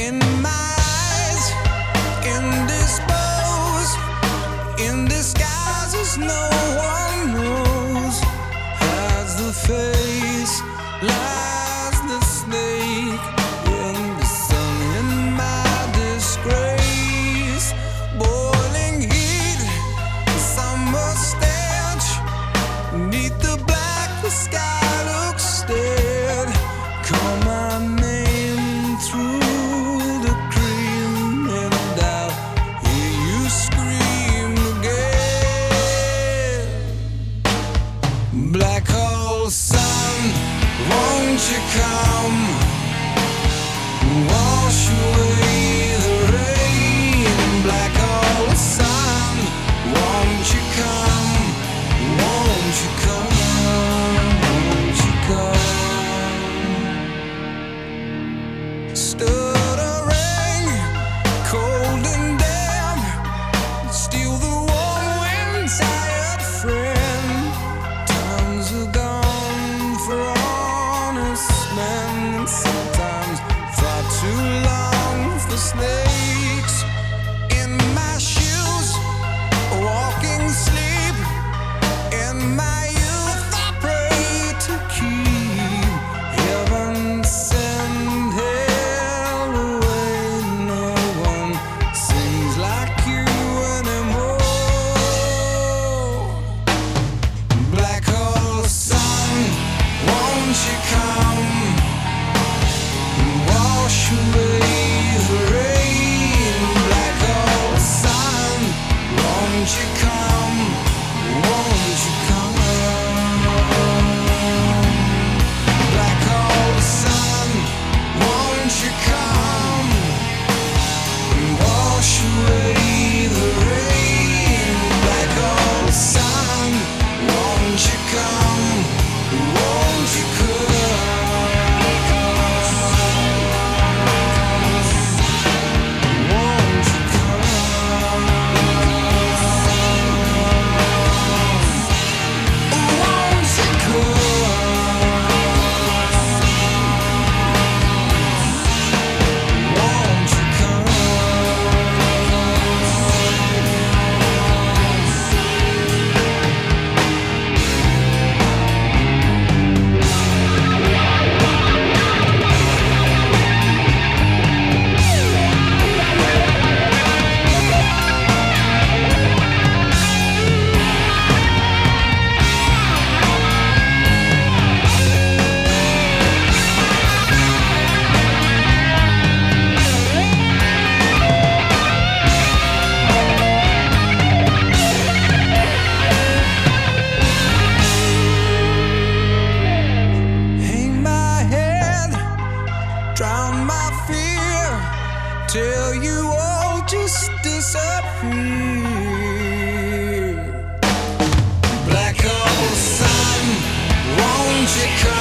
in my eyes, indisposed, in disguises no one knows. Hides the face, lies the snake in the sun. In my disgrace, boiling heat, summer stench, neath the black the sky looks dead. Call my name through the cream, and I'll hear you scream again. Black hole sun, won't you come, wash away the rain. Black hole sun, won't you come, won't you come, won't you come. Stuttering, cold and damp, steal the warm wind, tired friend. Times are gone for honest men, sometimes far too long for snakes. In my shoes, walking sleep, in my youth I pray to keep heaven send hell away. No one sings like you anymore. Black hole sun, won't you come, wash away the rain. Black hole sun, won't you come, won't you come. Black hole sun, won't you come, wash away the rain. Black hole sun, won't you come, won't you come. Won't you come? Won't you come? Won't you come? Hang my head, drown my fear, till you all just disappear. Black hole sun, won't you come?